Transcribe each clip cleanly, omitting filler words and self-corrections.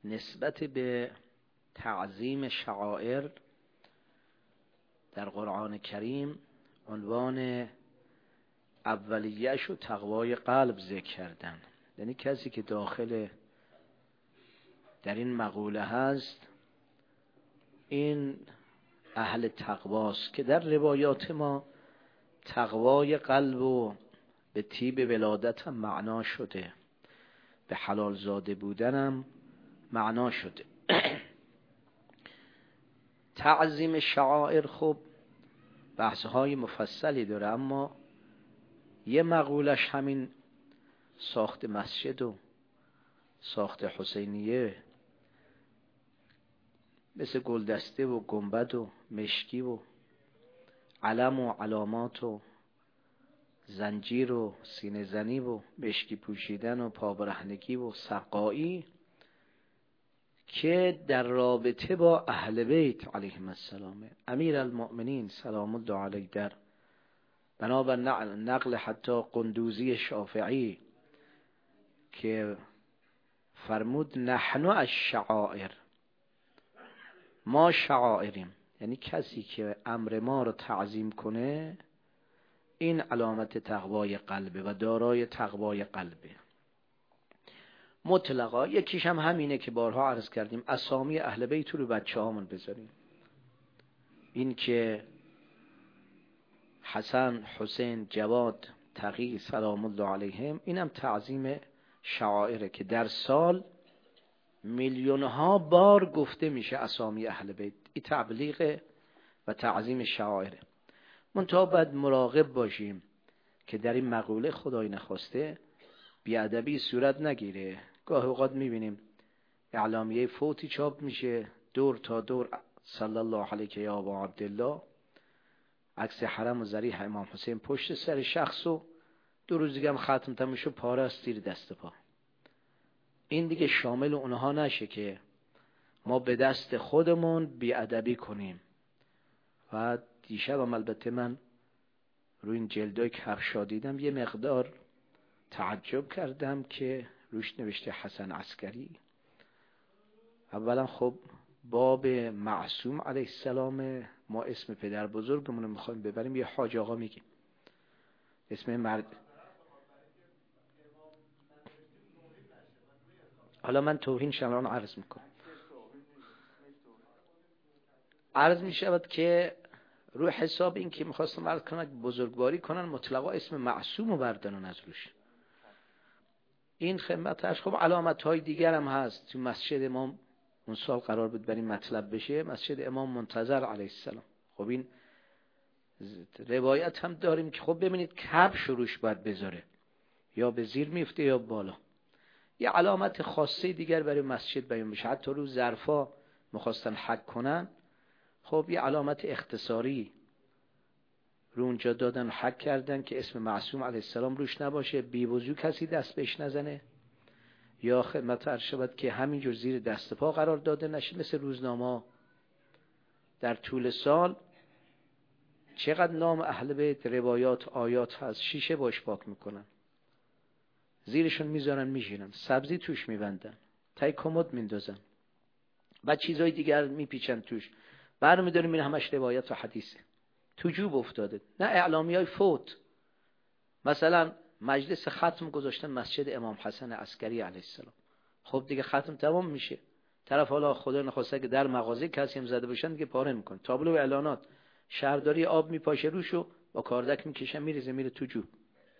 نسبت به تعظیم شعائر در قرآن کریم عنوان اولیه‌اش و تقوای قلب ذکر کردن. یعنی کسی که داخل در این مقوله هست این اهل تقواست، که در روایات ما تقوای قلب و به طیب ولادت هم معنا شده، به حلال زاده بودن هم معنا شده. تعظیم شعائر خب بحث‌های مفصلی داره، اما یه مقولش همین ساخت مسجد و ساخت حسینیه مثل گلدسته و گنبد و مشکی و علم و علامات و زنجیر و سینه زنی و مشکی پوشیدن و پابرهنگی و سقایی که در رابطه با اهل بیت علیهم السلام، امیر المؤمنین سلام الله علیه، در بنابر نقل حتی قندوزی شافعی که فرمود نحن الشعائر، ما شعائریم، یعنی کسی که امر ما رو تعظیم کنه این علامت تقوای قلبه و دارای تقوای قلبه مطلقا. یکیش هم همینه که بارها عرض کردیم، اسامی اهل بیت رو بچه هامون بذاریم. این که حسن، حسین، جواد، تقی سلام الله علیهم، اینم تعظیم شعائره که در سال میلیون ها بار گفته میشه اسامی اهل بیت. این تبلیغ و تعظیم شعائره. منتها باید مراقب باشیم که در این مقوله خدای نخواسته بیادبی صورت نگیره. گاه اوقات میبینیم اعلامیه فوتی چاپ میشه، دور تا دور صلی الله علیه یا ابا عبدالله، عکس حرم و ضریح امام حسین پشت سر شخص و 2 روز دیگه هم ختم تمشو پاره است زیر دست پا. این دیگه شامل اونها نشه که ما به دست خودمون بیادبی کنیم. و دیشب هم البته من روی این جلدای کفشا دیدم، یه مقدار تعجب کردم که روش نوشته حسن عسکری. اولا خب باب معصوم علیه السلام، ما اسم پدر بزرگمون رو میخوایم ببریم، یه حاج آقا میگیم اسم مرد. حالا من توهین شمران عرض میکنم. عرض میشود که روی حساب این که میخواستم عرض کنم بزرگواری کنن مطلقا اسم معصوم رو بردارن از روش. این خدمتش خب علامت های دیگر هم هست. تو مسجد امام اون سال قرار بود برای مطلب بشه، مسجد امام منتظر علیه السلام. خب این روایت هم داریم که خب ببینید کبش روش باید بذاره، یا به زیر میفته یا بالا. یه علامت خاصه دیگر برای مسجد بیان بشه. حتی رو ظرفا میخواستن حک کنن، خب یه علامت اختصاری رو اونجا دادن، حک کردن که اسم معصوم علیه السلام روش نباشه، بی وضو کسی دست بهش نزنه، یا خدمت عرض شود که همینجور زیر دست پا قرار داده نشه. مثل روزنامه در طول سال چقدر نام اهل بیت، روایات، آیات هست، شیشه باش پاک میکنن، زیرشون میذارن میشینن، سبزی توش میبندن، تای کمد میندازن، بعد چیزای دیگر میپیچن توش، برمیداریم این همش روایت و حدیثه. تو جوب افتاده. نه اعلامیای فوت، مثلا مجلس ختم گذاشتن مسجد امام حسن عسکری علیه السلام. خب دیگه ختم تمام میشه، طرف حالا خدا نخواسته که در مغازه کسی هم زده باشن دیگه پاره میکنه، تابلو اعلانات، شهرداری آب میپاشه روشو با کاردک میکشه میریزه میره تو جوب.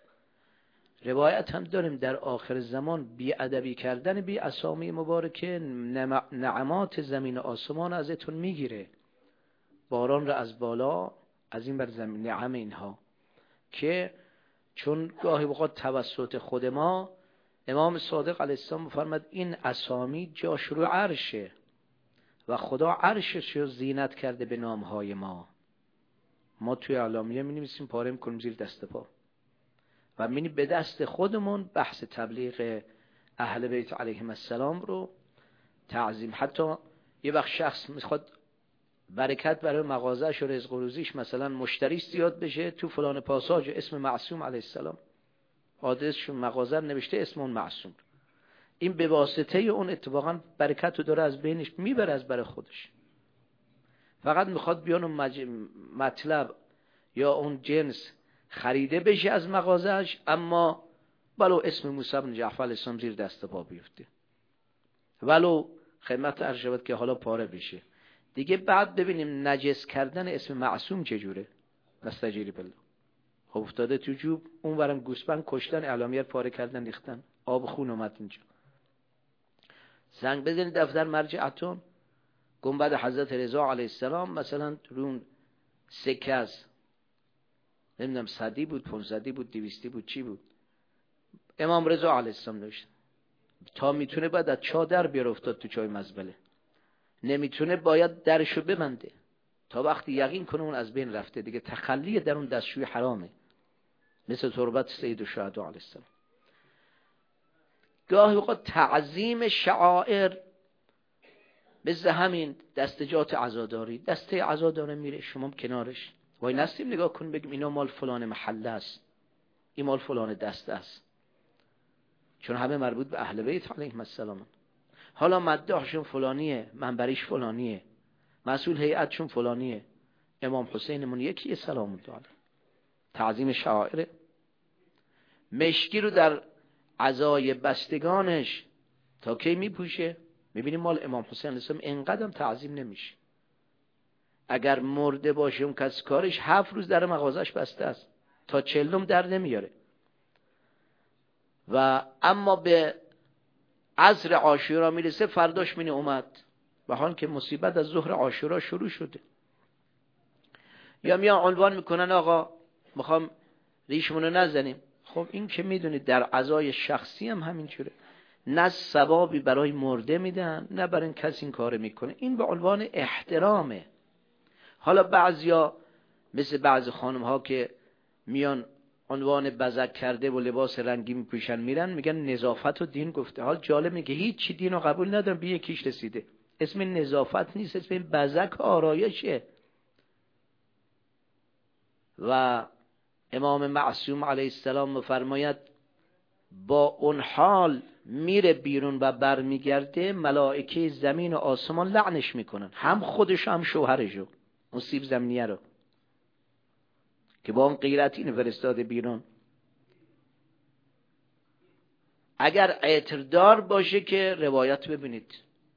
روایت هم داریم در آخر زمان بی ادبی کردن بی اسامی مبارکه نعمات زمین و آسمان ازتون میگیره، باران را از بالا از این بر زمین، نعم اینها که چون گاهی وقت توسط خود ما، امام صادق علیه السلام فرمود این اسامی جاش رو عرشه و خدا عرشش رو زینت کرده به نامهای ما. ما توی اعلامیه می نویسیم پاره میکنیم زیر دست پا و می به دست خودمون بحث تبلیغ اهل بیت علیهم السلام رو تعظیم. حتی یه وقت شخص میخواد برکت برای مغازه‌اش و رزق و روزیش، مثلا مشتریش زیاد بشه، تو فلان پاساژ اسم معصوم علیه السلام آدرسشون مغازه نوشته اسم اون معصوم، این به واسطه اون اتفاقا برکت رو داره از بینش میبره از برای خودش. فقط میخواد بیان اون مطلب یا اون جنس خریده بشه از مغازش، اما ولو اسم موسی بن جعفر علیه السلام زیر دست پا بیفته، ولو خدمت عرض شود که حالا پاره بشه دیگه. بعد ببینیم نجس کردن اسم معصوم چجوره. نستجیری بالله. خب افتاده تو جوب، اون ورم گوسفند کشتن، اعلامیه پاره کردن ریختن، آب خون اومد اینجا. زنگ بزنید دفتر مرجعتون، گنبد حضرت رضا علیه السلام مثلا رون سکه از نمیدونم 100 بود، 500 بود، 200 بود، چی بود، امام رضا علیه السلام داشت. تا میتونه باید از چادر بیار افتاد تو چای مزبله، نمیتونه باید درشو ببنده تا وقتی یقین کنه اون از بین رفته دیگه. تخلی در اون دستشوی حرامه، مثل تربت سید الشهدا علیه السلام. گاهی اوقات تعظیم شعائر، مثل همین دستجات عزاداری، دسته عزاداره میره شما کنارش وای نستیم نگاه کن بگیم اینا مال فلان محله است، این مال فلان دسته است، چون همه مربوط به اهل بیت علیهم السلام. حالا مداحشون فلانیه، منبریش فلانیه، مسئول هیئتشون فلانیه، امام حسینمون یکیه سلام الله علیه. تعظیم شعائر. مشکی رو در عزای بستگانش تا کی میپوشه؟ میبینیم مال امام حسین علیه السلام اینقدر تعظیم نمیشه. اگر مرده باشه اون کس کارش 7 روز در مغازش بسته است تا 40 در نمیاره. و اما به عصر عاشورا میرسه فرداش مینه اومد، و حال که مصیبت از ظهر عاشورا شروع شده. یا میان عنوان میکنن آقا میخوام ریشمونو نزنیم. خب این که میدونید در عزای شخصی هم همینجوره، نه ثوابی برای مرده میدن نه برای کسی این کار میکنه. این به عنوان احترامه. حالا بعضیا مثل بعض خانم ها که میان عنوان بزک کرده و لباس رنگی میپوشن میرن میگن نظافت و دین گفته. حال جالب میگه هیچ چی دین رو قبول ندارم، به یکیش رسیده. اسم نظافت نیست، اسم بزک آرایشه. و امام معصوم علیه السلام میفرماید با اون حال میره بیرون و برمیگرده، ملائکه زمین و آسمان لعنش میکنن، هم خودش هم شوهرشو، اون سیب زمینیه رو که با اون غیرت اینو فرستاده بیرون. اگر عطردار باشه که روایت ببینید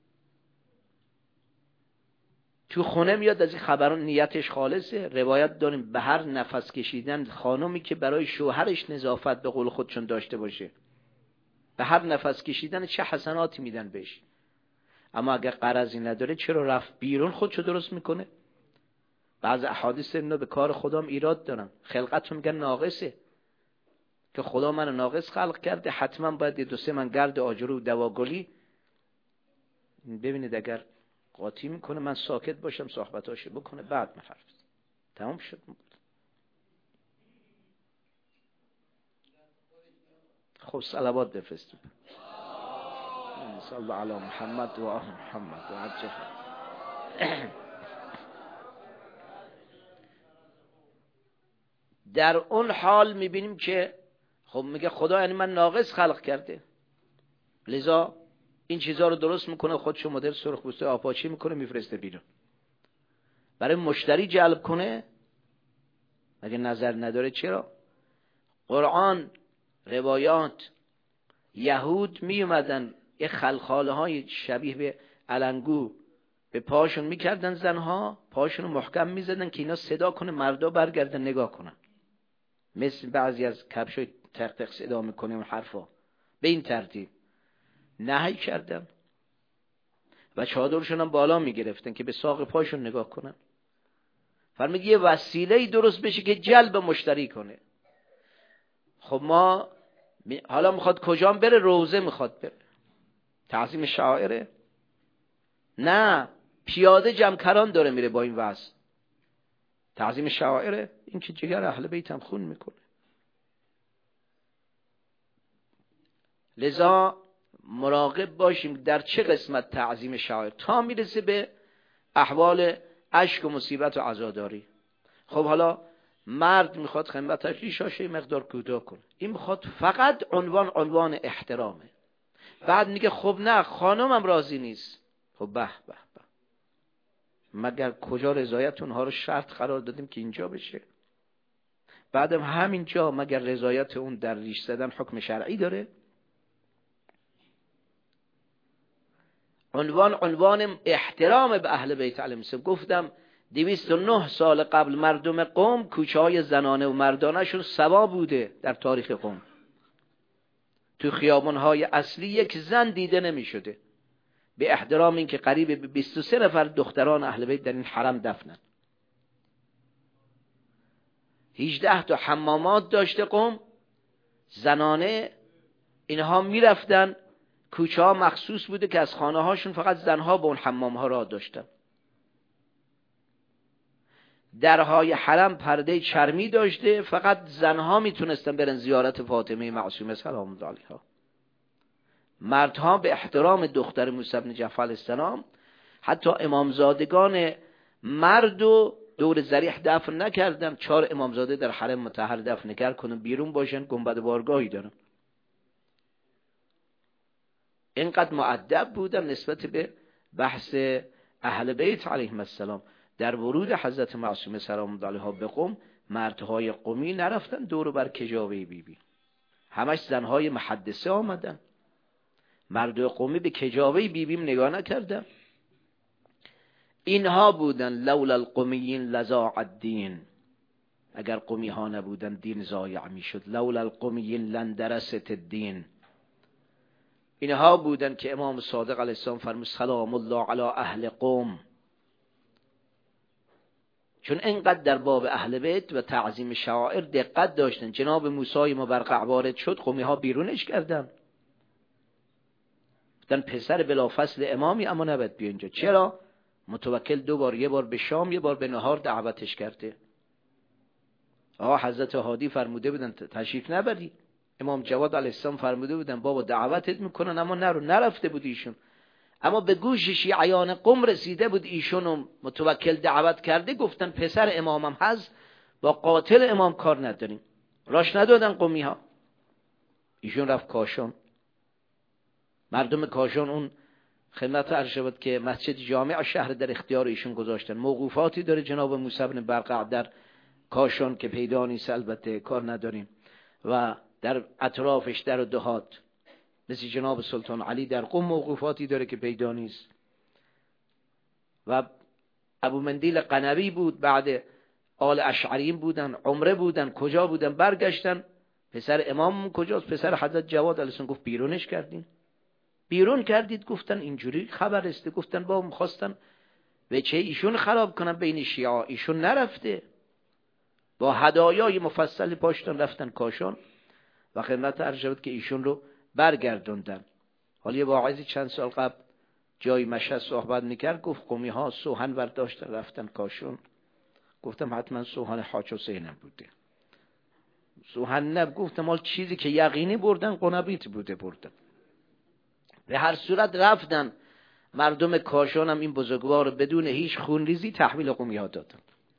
تو خونه میاد از این خبران، نیتش خالصه. روایت داریم به هر نفس کشیدن خانومی که برای شوهرش نظافت به قول خودشون داشته باشه، به هر نفس کشیدن چه حسناتی میدن بهش. اما اگر غرضی نداره چرا رفت بیرون خودشو درست میکنه؟ بعض احادیث اینو به کار خدام ایراد دارن، خلقتون میگن ناقصه، که خدا منو ناقص خلق کرده، حتما باید 2-3 من گرد آجر و دواگلی. ببینید اگر قاطی میکنه من ساکت باشم صحبتاشو بکنه بعد من حرف تمام شد. خب صلوات بفرستید صلی الله علی محمد و آل محمد و عجل. در اون حال میبینیم که خب میگه خدا یعنی من ناقص خلق کرده، لذا این چیزها رو درست میکنه، خودشو مدل سرخ پوسته آپاچی میکنه میفرسته بیرون برای مشتری جلب کنه. مگه نظر نداره؟ چرا؟ قرآن روایات یهود میومدن یه خلخاله های شبیه به علنگو به پاشون میکردن، زنها پاشون رو محکم میزدن که اینا صدا کنه مردا برگردن نگاه کنن، مثل بعضی از کفشای تق تق صدا میکنه اون حرفا. به این ترتیب نهی کردن و چادرشون هم بالا میگرفتن که به ساق پاشون نگاه کنن. فرمود یه وسیله‌ای درست بشه که جلب مشتری کنه. خب ما حالا میخواد کجا بره؟ روزه میخواد بره، تعظیم شاعره؟ نه، پیاده جمکران داره میره با این وضع، تعظیم شاعره؟ این که جگر اهل بیت هم خون میکنه. لذا مراقب باشیم در چه قسمت تعظیم شاعر تا میرسه به احوال اشک و مصیبت و عزاداری. خب حالا مرد میخواد خدمتش ریشاشه مقدار کوتاه کنه، این میخواد فقط عنوان احترامه. بعد میگه خب نه خانمم راضی نیست. خب به به به، مگر کجا رضایت اونها رو شرط قرار دادیم که اینجا بشه؟ بعدم همینجا مگر رضایت اون در ریش زدن حکم شرعی داره؟ عنوان احترام به اهل بیت علیهم السلام. گفتم 209 سال قبل مردم قم کوچه های زنانه و مردانه شون سوا بوده در تاریخ قم. تو خیابان های اصلی یک زن دیده نمی شده، به احترام این که قریب به 23 نفر دختران اهل بیت در این حرم دفنن. 18 تا حمامات داشته قم زنانه، اینها می رفتن، کوچه ها مخصوص بوده که از خانه هاشون فقط زنها به اون حمام ها راه داشتن. درهای حرم پرده چرمی داشته، فقط زنها میتونستن برن زیارت فاطمه معصومه سلام الله علیها. مردها به احترام دختر موسی بن جعفر علیه السلام حتی امامزادگان مرد و دور ذریح دفن نکردن. 4 امامزاده در حرم مطهر دفن نکرد کنن، بیرون باشن، گنبد بارگاهی دارن. اینقدر مؤدب بودن نسبت به بحث اهل بیت علیهم السلام. در ورود حضرت معصومه سلام الله علیها به قم، مردهای قمی نرفتن دور بر کجاوه بیبی، همش زنهای محدثه آمدن. مردهای قمی به کجاوه بیبیم نگاه نکردن. اینها بودن لولا القمیین لضاع الدین، اگر قمی ها نبودن دین ضایع می شد. لولا القمیین لندرست الدین. اینها بودن که امام صادق علیه السلام فرمود سلام الله علی اهل قم. چون اینقدر در باب اهل بیت و تعظیم شعائر دقت داشتن، جناب موسی مبرقع وارد شد، قمی ها بیرونش کردن. گفتن پسر بلافصل امامی اما نباید بیا اینجا. چرا؟ متوکل 2 بار، 1 بار به شام، 1 بار به نهار دعوتش کرده. حضرت هادی فرموده بودن تشریف نبری. امام جواد علیه السلام فرموده بودن بابا دعوتت میکنن، اما نرو. نرفته بود ایشون، اما به گوش شیعیان قم رسیده بود ایشونو متوکل دعوت کرده. گفتن پسر امامم هست، با قاتل امام کار نداریم. راش ندادن قمی ها. ایشون رفت کاشان. مردم کاشان اون خدمت عرض شد که مسجد جامع شهر در اختیار ایشون گذاشتن. موقوفاتی داره جناب موسی بن برقع در کاشان که پیدا نیست، البته کار نداریم، و در اطرافش در دهات مثل جناب سلطان علی در قم موقوفاتی داره که پیدا نیست. و ابو مندیل قنوی بود، بعد آل اشعریم بودن، عمره بودن، کجا بودن، برگشتن. پسر امام کجاست؟ پسر حضرت جواد علیه السلام. گفت بیرونش کردین. بیرون کردید؟ گفتن اینجوری خبر است. گفتن با می‌خواستن وجه ایشون خراب کنن بین شیعه. ایشون نرفته، با هدایای مفصل پاشتن رفتن کاشان و خدمت عرض شد که ایشون رو برگردوندن. حالا یه واعظی چند سال قبل جای مشهد صحبت میکرد، گفت قمی ها سوهن برداشتن رفتن کاشان. گفتم حتما سوهن حاج حسینم بوده. سوهن نب، گفتم حال چیزی که یقینی بردن قنبیت بوده بردن. به هر صورت رفتن. مردم کاشان هم این بزرگوار بدون هیچ خونریزی تحویل قمی ها دادن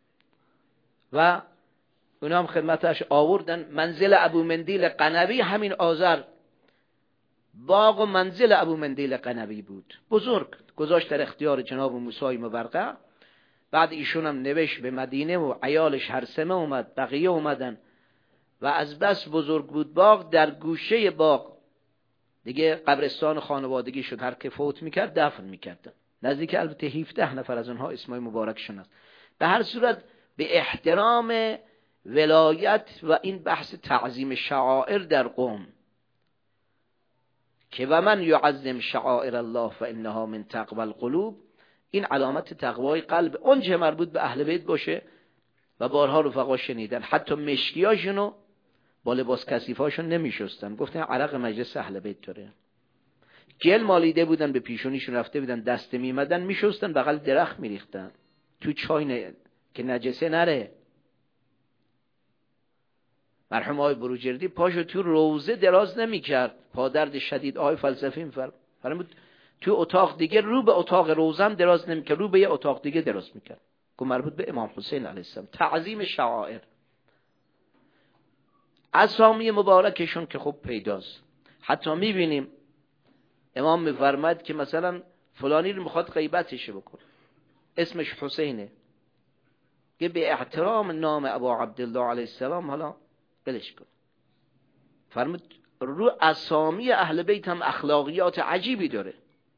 و اونا هم خدمتش آوردن. منزل ابو مندیل قنوی همین آذر، باغ و منزل ابو مندیل قنوی بود، بزرگ، گذاشت در اختیار جناب موسی مبرقع. بعد ایشون هم نوشت به مدینه و عیالش هرسمه اومد، بقیه اومدن و از بس بزرگ بود باغ، در گوشه باغ دیگه قبرستان خانوادگی شد. هر که فوت میکرد دفن میکردن. نزدیک البته 17 نفر از اونها اسمای مبارکشون است. به هر صورت به احترام ولایت و این بحث تعظیم شعائر در قم که و من یعظم شعائر الله فانها من تقوی القلوب، این علامت تقوای قلب. اون چه مربوط به اهل بیت باشه و بارها رفقا شنیدن حتی مشکیاشونو با لباس کثیفاشون نمیشستن، گفتن عرق مجلس اهل بیت داره. گل مالیده بودن به پیشونیشون، رفته بودن دسته میمدن میشستن، بغل درخت میریختن تو چای که نجسه نره. مرحوم آقای بروجردی پاشو تو روزه دراز نمیکرد، پادرد شدید. آقای فلسفی فرمود تو اتاق دیگه رو به اتاق روزم دراز نمیکرد، رو به یه اتاق دیگه دراز میکرد. که مربوط به امام حسین علیه السلام، تعظیم شعائر. اسامی مبارکشون که خب پیداست. حتی میبینیم امام میفرماید که مثلا فلانی رو میخواد غیبتش بکنه، اسمش حسینه، که به احترام نام ابا عبدالله علیه السلام حالا بلش کن. فرمود رو اسامی اهل بیت هم اخلاقیات عجیبی داره.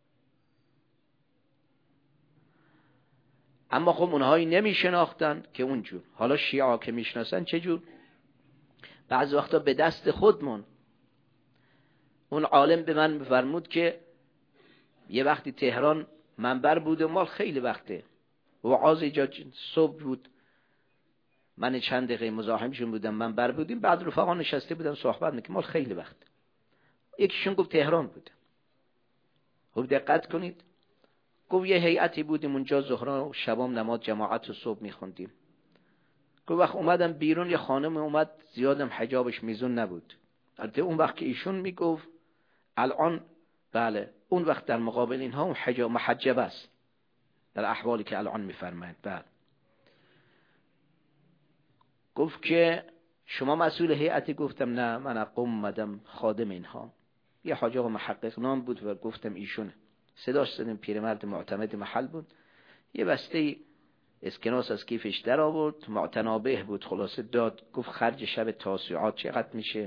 اما خب اونهایی نمیشناختن که اونجور. حالا شیعه که میشناسن چجور؟ بعض وقتا به دست خودمون. اون عالم به من میفرمود که یه وقتی تهران منبر بود و مال خیلی وقته، وعاظ جا صبح بود، من چند دقیقه مزاحمشون بودم، منبر بودیم، بعد رفقا نشسته بودن صحبت میکنم، مال خیلی وقت. یکیشون گفت تهران بود. خوب دقت کنید، گفت یه هیئتی بودیم اونجا، ظهر و شبام نماز جماعت و صبح میخوندیم. گفت وقت اومدم بیرون، یه خانم اومد، زیادم حجابش میزون نبود. البته اون وقت که ایشون میگفت الان بله، اون وقت در مقابل اینها اون حجاب محجب است در احوالی که الان میفرمایند. بله. گفت که شما مسئول هیئتی؟ گفتم نه، من قم اومدم خادم اینها. یه حاجب محقق نام بود و گفتم ایشونه. صداش زدم، پیرمرد معتمد محل بود، یه بسته اسکناس از کیفش در آورد، معتنابه بود، خلاصه داد. گفت خرج شب تاسوعات چقدر میشه؟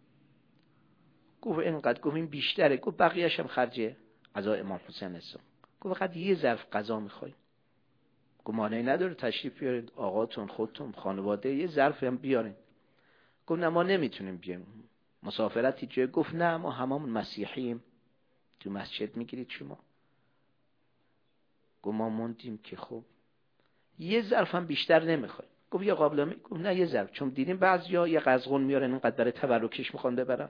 گفت اینقدر. گفت این بیشتره. گفت بقیه‌اش هم خرج عزای امام حسین است. گفت فقط یه ظرف غذا می‌خوای؟ گفت مانعی نداره، تشریف بیارید، آقاتون خودتون خانواده یه ظرف هم بیارین. گفت نه ما نمیتونیم بیایم، مسافرتی جای. گفت نه ما هممون مسیحییم، تو مسجد میگیرید شما. گفت ما موندیم که خب یه ظرف هم بیشتر نمیخوای. گفت یه قابلمه. گفت نه یه ظرف، چون دیدیم بعضیا یه قزغون میارن اینقدر برای تبرکش میخوان ببرن،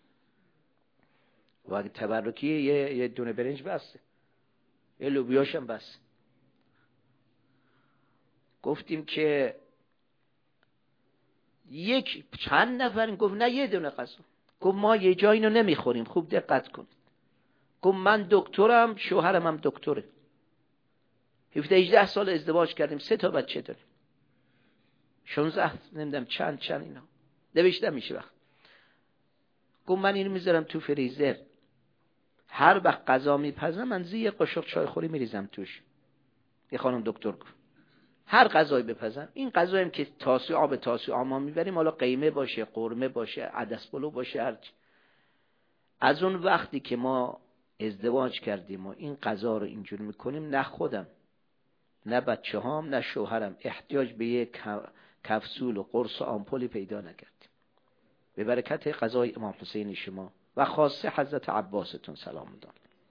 و اگه تبرکی یه دونه برنج بسته، یه لوبیاش هم بس. گفتیم که یک چند نفرین؟ گفت نه یه دونه غذا. گفت ما یه جایی اینو نمیخوریم، خوب دقت کن. گفت من دکترم، شوهرم هم دکتره، 17-18 سال ازدواج کردیم، 3 تا بچه داریم، 16 نمیدونم چند اینا نوشتم میشه وقت. گفت من اینو میذارم تو فریزر، هر وقت غذا میپزم من یه قاشق چای خوری میریزم توش. یه خانم دکتر گفت هر غذایی بپزم، این غذاییم که تاسوعا به تاسوعا ما میبریم، حالا قیمه باشه، قرمه باشه، عدس پلو باشه، هرچی. از اون وقتی که ما ازدواج کردیم و این غذا رو اینجور میکنیم، نه خودم نه بچه هام نه شوهرم احتیاج به یک کفسول و قرص و آمپولی پیدا نکردیم، به برکت غذای امام حسین شما و خاصه حضرت عباستون سلام الله.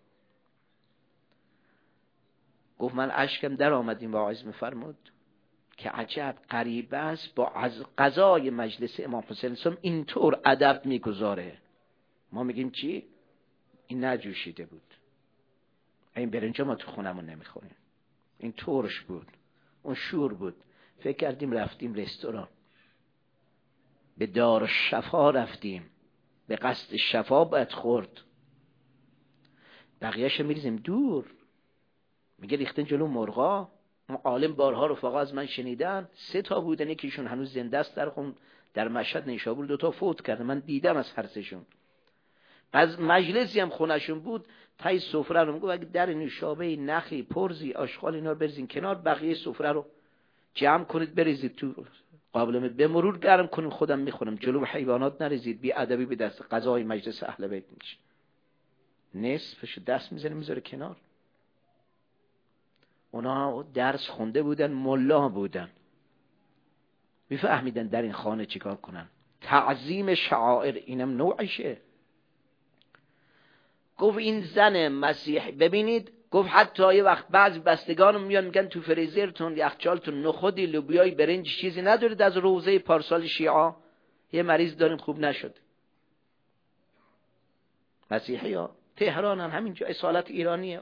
گفت من اشکم در آمدیم، واعظ میفرمود که عجب غریبه است، با غذای مجلس امام حسین سلام اینطور ادب میگذاره. ما میگیم چی؟ این نجوشیده بود، این برنج ما تو خونمون نمیخوریم، این ترش بود، اون شور بود. فکر کردیم رفتیم رستوران، به دار شفا رفتیم، به قصد شفا باید خورد، بقیه‌شو میریزیم دور. میگه ریختن جلو مرغا. عالم بارها رفقا از من شنیدن، 3 تا بودن، یکیشون هنوز زنده است در مشهد نیشابور، 2 تا فوت کرده، من دیدم از هر سه‌شون. از مجلسی هم خونشون بود، تای سفره رو میگه اگه در نوشابه نخی پرزی آشغال اینا رو بریزین کنار، بقیه سفره رو جمع کنید بریزید تو قابلمه، به مرور گرم کنید، خودم میخورم، جلو حیوانات نریزید، بی ادبی به دست غذای مجلس اهل بیت میشه. نصفش دست میزنه میذاره کنار. اونا درس خونده بودن، ملا بودن، میفهمیدن در این خانه چیکار کنن. تعظیم شعائر اینم نوعشه. گفت این زن مسیح ببینید، گفت حتی یه وقت بعضی بستگان میان میگن تو فریزرتون یخچالتون نخودی لوبیای برنج چیزی ندارید از روزه پارسال شیعه؟ یه مریض داریم خوب نشد. مسیحی ها تهرانن، همینجا اصالت ایرانیه.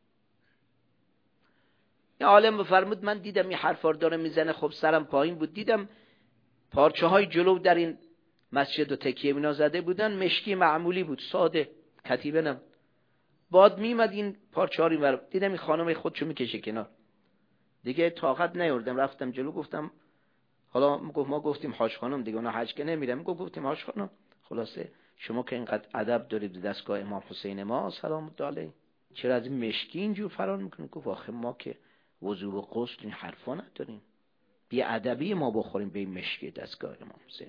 یه عالم بفرمود من دیدم این حرفا رو داره میزنه، خب سرم پایین بود، دیدم پارچه های جلو در این مسجد و تکیه مینا زده بودن، مشکی معمولی بود، ساده، کتیبه نم. باد میمد این پارچه ها رو دیدم این خانم خودشو میکشه کنار، دیگه طاقت نیاوردم، رفتم جلو گفتم حالا ما گفتیم حاج خانم دیگه، اونا حج که نمیرم، گفتیم حاج خانم. خلاصه شما که اینقدر ادب دارید به دستگاه امام حسین ما سلام الله علیه، چرا از این مشکی اینجور فرار میکنید؟ گفت آخه ما که وضو و غسل این حرفا نداریم، بی ادبی ما بخوریم به این مشکی دستگاه امام حسین.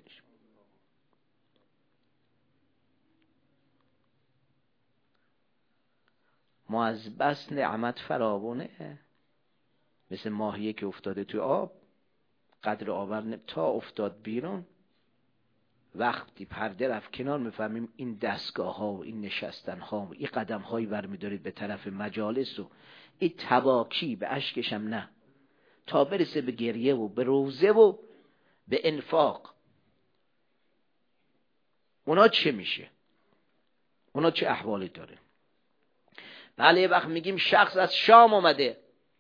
ما از بس نعمت فراوونه، مثل ماهیه که افتاده توی آب قدر آور تا افتاد بیرون، وقتی پرده رفت کنار میفهمیم این دستگاه ها و این نشستن ها و این قدم هایی برمیدارید به طرف مجالس و این تباکی به اشکشم نه، تا برسه به گریه و به روزه و به انفاق. اونا چه میشه؟ اونا چه احوالی داره؟ بله وقت میگیم شخص از شام اومده،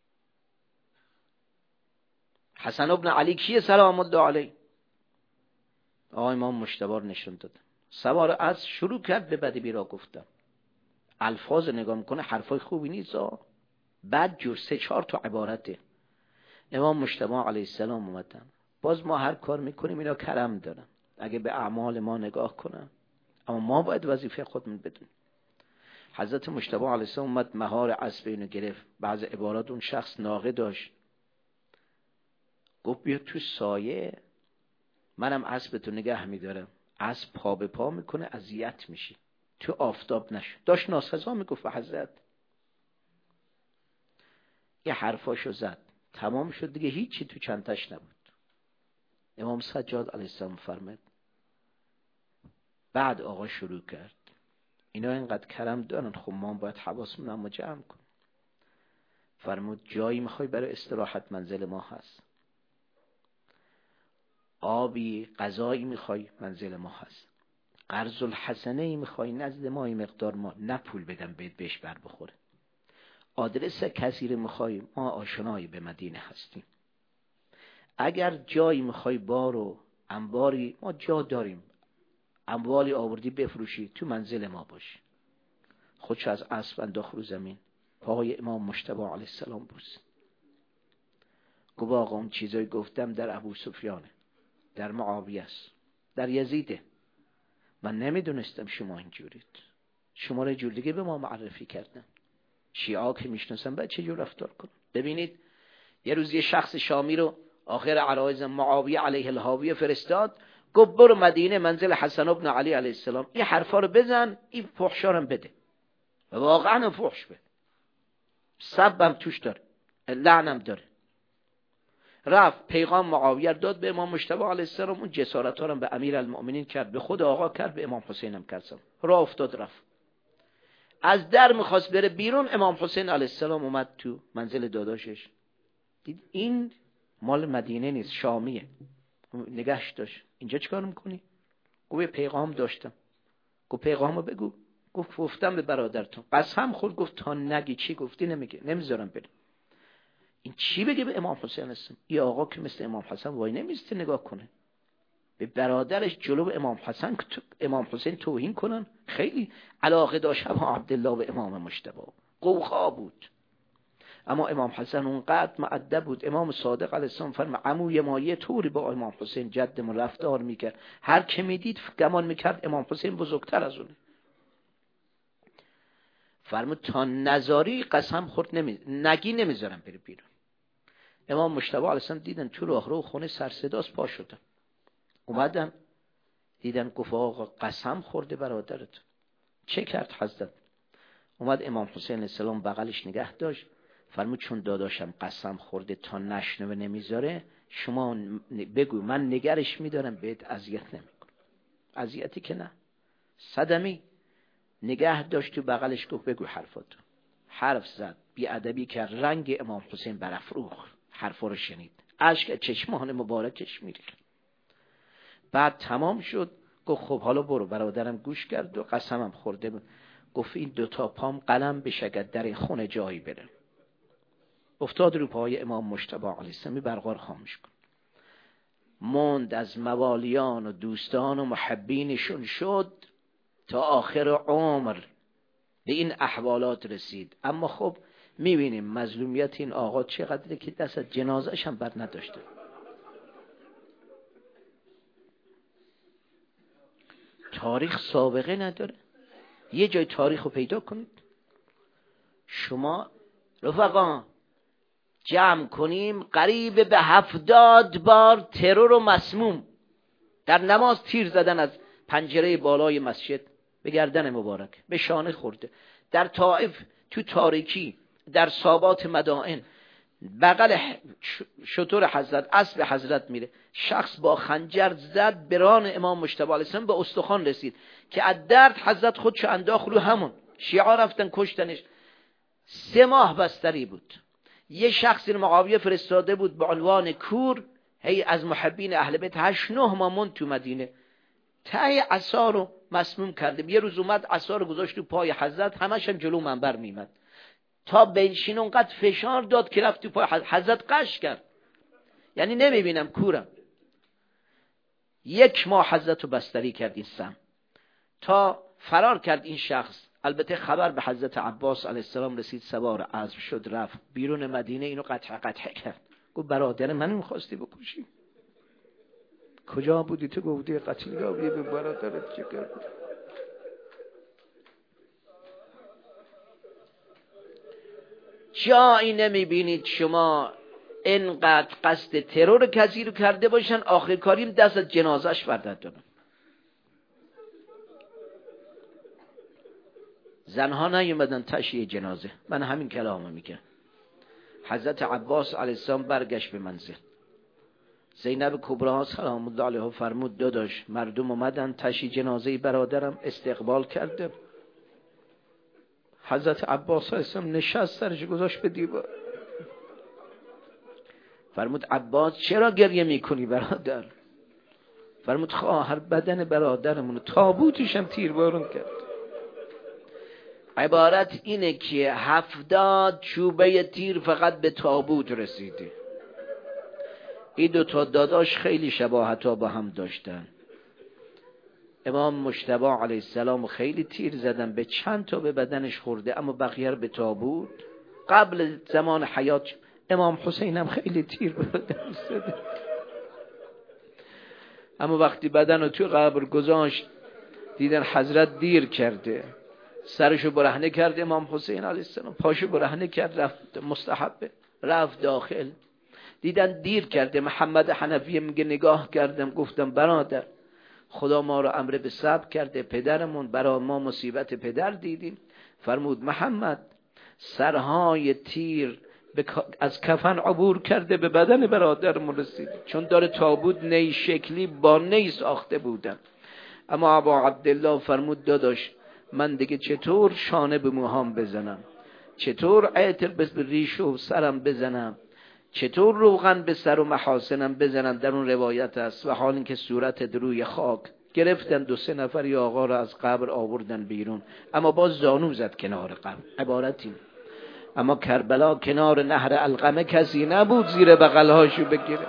حسن ابن علی کیه سلام الله علیه؟ آقای امام مجتبی نشون داد، سوار از شروع کرد به بدی بیرا گفتن، الفاظ نگاه میکنه حرفای خوبی نیست، بعد جور 3-4 تا عبارته. امام مجتبی علیه السلام اومدن، باز ما هر کار میکنیم اینا کرم دارن اگه به اعمال ما نگاه کنن، اما ما باید وظیفه خودمون بدونیم. حضرت مجتبی علیه السلام اومد مهار اسب اینو گرفت، بعض عبارات اون شخص ناقه داشت، گفت بیا تو سایه منم اسبتو نگه میدارم، اسب پا به پا میکنه اذیت میشی، تو آفتاب نشو. داشت ناسزا میگفت به حضرت، یه حرفاشو زد، تمام شد دیگه، هیچی تو چنتش نبود. امام سجاد علیه السلام فرمود بعد آقا شروع کرد اینا اینقدر کرم دارن، خب ما باید حواسمون اما جمع کنیم. فرمود جایی میخوای برای استراحت منزل ما هست، آبی غذایی میخوای منزل ما هست، قرض الحسنه ای میخوای نزد ما این مقدار ما نه پول بدم بهش بر بخوره، آدرس کسی رو میخوای ما آشنایی به مدینه هستیم، اگر جایی میخوای بار و انباری ما جا داریم، اموالی آوردی بفروشی تو منزل ما باشی. خودش از اسب انداخت رو زمین، پاهای امام مجتبی علیه السلام بوس، گفت آقا اون چیزایی گفتم در ابو سفیانه، در معاویه است، در یزیده، من نمیدونستم شما اینجورید، شما را جور دیگه به ما معرفی کردن، شیعه که میشناسن باید چجور رفتار کنن. ببینید یه روز یه شخص شامی رو آخر عرایض معاویه علیه الهاویه فرستاد، گفت برو مدینه منزل حسن ابن علی علیه السلام، این حرفا رو بزن، این فحشارم بده، و واقعا فحش بده، سبم توش داره، لعنم داره. رفت پیغام معاویه داد به امام مجتبی علیه السلام، اون جسارت ها رو به امیر المؤمنین کرد، به خود آقا کرد، به امام حسین هم کرد. راه افتاد رفت، از در میخواست بره بیرون، امام حسین علیه السلام اومد تو منزل داداشش، دید این مال مدینه نیست، شامیه، نگهش داشت. اینجا چیکار میکنی؟ گفت پیغام داشتم. گفت پیغامو بگو. گفت گفتم به برادرتون. قسم خورد، گفت تا نگی چی گفتی نمیگه، نمیذارم بره. این چی بگه به امام حسین هستم؟ این آقا که مثل امام حسن وای نمیسته نگاه کنه به برادرش جلو امام حسن، امام حسین توهین کنن. خیلی علاقه داشت ابا عبدالله به امام مجتبی، قوقا بود. اما امام حسن اونقدر مؤدب بود، امام صادق علیه السلام فرمود عموی ما یه طوری با امام حسین جدمون رفتار میکرد، هر که میدید گمان میکرد امام حسین بزرگتر از اونه. فرمود تا نزاری قسم خورد نگی نمیذارم بری بیرون. امام مجتبی علیه السلام دیدن تو راهرو خونه سر صداست، پا شدن اومدن دیدن، گفت آقا قسم خورده برادرت. چه کرد حضرت؟ اومد امام حسین علیه السلام بغلش نگه داشت، فرمود چون داداشم قسم خورده تا نشنوه نمیذاره، شما بگو من نگرش میدارم بهت اذیت نمیکنم. اذیتی که نه، صدمی نگه داشت تو بغلش، گفت بگو حرفاتو. حرف زد، بی ادبی که رنگ امام حسین برافروخت، حرفا رو شنید، اشک چشمان مبارکش میریخت. بعد تمام شد، گفت خب حالا برو. برادرم گوش کرد و قسمم خورده بود. گفت این دوتا پام قلم بشه در خونه جایی بره. افتاد رو پای امام مجتبی علیه السلام، برقار خاموش کن. موند از موالیان و دوستان و محبینشون شد تا آخر عمر به این احوالات رسید. اما خب میبینیم مظلومیت این آقا چقدره که دست از جنازش هم بر نداشته. تاریخ سابقه نداره. یه جای تاریخ رو پیدا کنید. شما رفقا جمع کنیم قریب به 70 بار ترور و مسموم در نماز تیر زدن از پنجره بالای مسجد به گردن مبارک، به شانه خورده. در طائف تو تاریکی، در سابات مدائن، بغل شتر حضرت، اسب حضرت میره، شخص با خنجر زد بران امام مجتبی علیه السلام، به استخوان رسید که از درد حضرت خودشو انداخت رو همون. شیعه رفتن کشتنش. 3 ماه بستری بود. یه شخصی معاویه فرستاده بود به عنوان کور، هی از محبین اهل بیت 8-9 ماه موند تو مدینه. ته عصا رو مسموم کرده. یه روز اومد عصا رو گذاشت تو پای حضرت، همش هم جلو منبر میمد تا بنشین. اونقدر فشار داد که رفت تو پای حضرت قش کرد. یعنی نمیبینم کورم. 1 ماه حضرت رو بستری کرد این سم تا فرار کرد این شخص. البته خبر به حضرت عباس علیه السلام رسید، سوار عزم شد رفت بیرون مدینه، اینو قطع کرد. گفت برادر منو می‌خواستی بکشی؟ کجا بودی تو؟ گفتی قتیل آبی به برادرت چه کرد؟ جایی نمیبینید شما اینقدر قصد ترور کسی رو کرده باشن آخر کاریم دست از جنازش بردارن. زنها نیومدن تشییع جنازه. من همین کلامو میگم. حضرت عباس علیه السلام برگشت به منزل. زینب کبرا سلام الله علیها فرمود داداش مردم اومدن تشییع جنازه برادرم، استقبال کرده. حضرت عباس علیه السلام نشست، سرش گذاشت به دیوار. فرمود عباس چرا گریه میکنی برادر؟ فرمود خواهر بدن برادرمونو تابوتش هم تیربارون کرد. عبارت اینه که 70 چوبه تیر فقط به تابوت رسیده. این 2 داداش خیلی شباهت ها با هم داشتن. امام مجتبی علیه السلام خیلی تیر زدن، به چند تا به بدنش خورده، اما بقیه رو به تابوت. قبل زمان حیات امام حسین هم خیلی تیر به بدنش زده، اما وقتی بدن رو توی قبر گذاشت دیدن حضرت دیر کرده، سرشو برهنه کرد امام حسین علیه السلام، پاشو برهنه کرد، رفت مستحبه، رفت داخل. دیدن دیر کرده. محمد حنفی میگه نگاه کردم گفتم برادر خدا ما رو امر به صبر کرده، پدرمون برای ما مصیبت پدر دیدیم. فرمود محمد سرهای تیر از کفن عبور کرده به بدن برادرمون رسید، چون داره تابوت نی شکلی با نی ساخته بودن. اما ابا عبدالله فرمود داداش من دیگه چطور شانه به موهام بزنم، چطور عطر به ریش و سرم بزنم، چطور روغن به سر و محاسنم بزنم؟ در اون روایت است و حال اینکه صورت روی خاک گرفتن 2-3 نفر آقا را از قبر آوردن بیرون، اما باز زانو زد کنار قبر. عبارتی. اما کربلا کنار نهر القمه کسی نبود زیر بغلهاشو بگیره.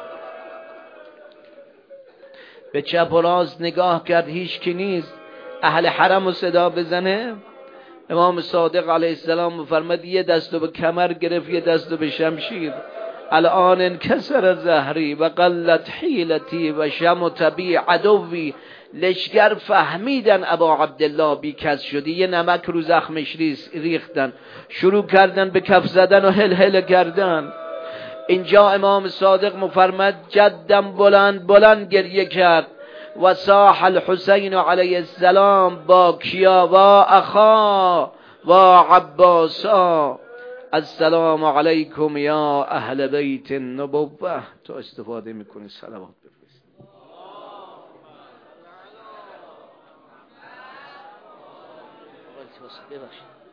به چپ و راست نگاه کرد، هیچ کی نیست. اهل حرم رو صدا بزنه. امام صادق علیه السلام فرمود یه دستو به کمر گرفت، یه دستو به شمشیر. الان انکسر زهری و قلت حیلتی و شمت بی عدوی. لشگر فهمیدن ابا عبدالله بی کس شدی، یه نمک رو زخمش ریختن، شروع کردن به کف زدن و هل کردن. اینجا امام صادق مفرمد جدم بلند بلند گریه کرد و صاح الحسین علیه السلام با کیا و اخا و عباسا السلام علیکم یا اهل بیت النبوه. تو استفاده میکنی صلوات بفرست.